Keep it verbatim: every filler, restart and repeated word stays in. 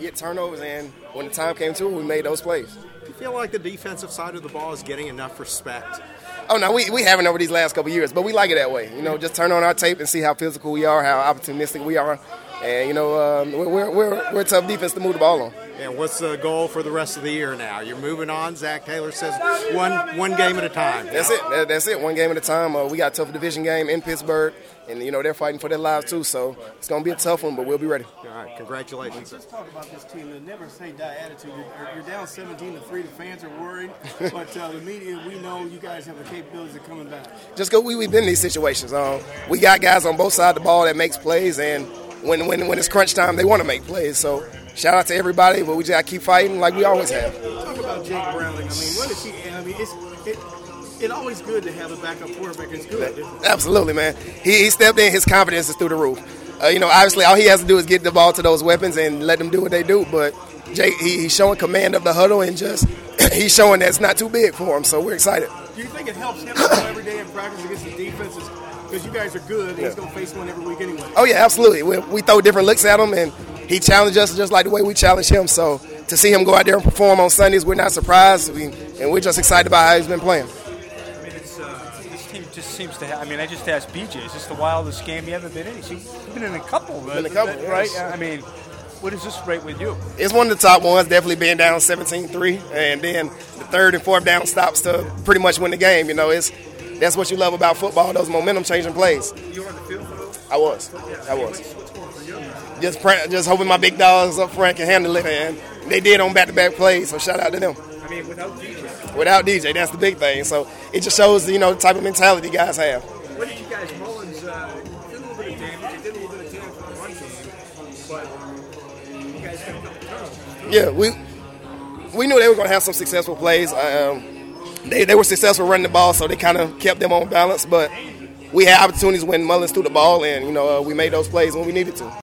get turnovers, and when the time came to it, we made those plays. Do you feel like the defensive side of the ball is getting enough respect? Oh, no, we, we haven't over these last couple of years, but we like it that way. You know, just turn on our tape and see how physical we are, how opportunistic we are. And, you know, um, we're, we're, we're a tough defense to move the ball on. And what's the goal for the rest of the year now? You're moving on. Zach Taylor says one one game at a time. That's it. That, that's it. One game at a time. Uh, we got a tough division game in Pittsburgh, and, you know, they're fighting for their lives too. So it's going to be a tough one, but we'll be ready. All right. Congratulations. Let's talk about this team. The never say die attitude. You're, you're down seventeen to three. The fans are worried. But uh, the media, we know you guys have the capabilities of coming back. Just because we, we've been in these situations. Um, we got guys on both sides of the ball that makes plays, and when, when, when it's crunch time, they want to make plays. So shout out to everybody, but we just got to keep fighting like we always have. Talk about Jake Browning. I mean, what is he? I mean, it's it, it's always good to have a backup quarterback. It's good. Absolutely, man. He, he stepped in. His confidence is through the roof. Uh, you know, obviously, all he has to do is get the ball to those weapons and let them do what they do. But Jake, he, he's showing command of the huddle, and just he's showing that it's not too big for him. So we're excited. Do you think it helps him to go every day in practice against the defenses? Because you guys are good, and yeah. he's going to face one every week anyway. Oh, yeah, absolutely. We, we throw different looks at him, and he challenged us just like the way we challenge him. So to see him go out there and perform on Sundays, we're not surprised, we, and we're just excited about how he's been playing. I mean, it's, uh, this team just seems to have, I mean, I just asked B J, is this the wildest game you ever been in? He's been in a couple, right? Been a couple, right? Yes. I mean, what is this rate with you? It's one of the top ones, definitely being down seventeen three, and then the third and fourth down stops to pretty much win the game. You know, it's that's what you love about football, those momentum-changing plays. You were on the field for those? I was. Yeah. I was. What's, what's going for you? Just, just hoping my big dogs up front can handle it, and they did on back-to-back plays, so shout out to them. I mean, without D J. Without D J, that's the big thing. So it just shows, you know, the type of mentality guys have. What did you guys, Mullins, uh, did a little bit of damage, did a little bit of damage for the run game, but you guys got a couple turnovers. Yeah, we we knew they were going to have some successful plays. Um, they, they were successful running the ball, so they kind of kept them on balance, but we had opportunities when Mullins threw the ball, and, you know, uh, we made those plays when we needed to.